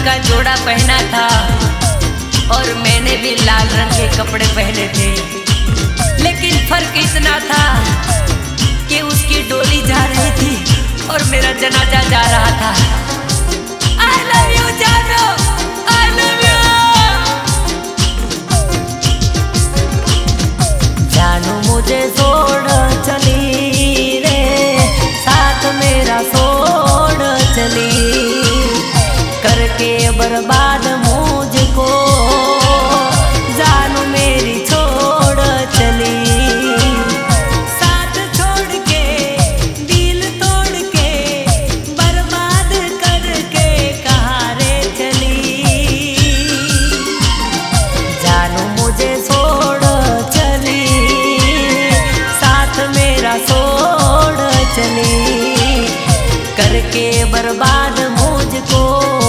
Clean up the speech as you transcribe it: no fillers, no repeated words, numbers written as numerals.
रंग का जोड़ा पहना था और मैंने भी लाल रंग के कपड़े पहने थे, लेकिन फर्क इतना था कि उसकी डोली जा रही थी और मेरा जनाजा जा रहा था। I love you जानो, I love you। जानू मुझे छोड़ चली रे, साथ मेरा छोड़ चली, करके बर्बाद मुझको जानू मेरी छोड़ चली। साथ छोड़ के दिल तोड़ के बर्बाद करके कहाँ रे चली, जानू मुझे छोड़ चली, साथ मेरा छोड़ चली, करके बर्बाद मुझको।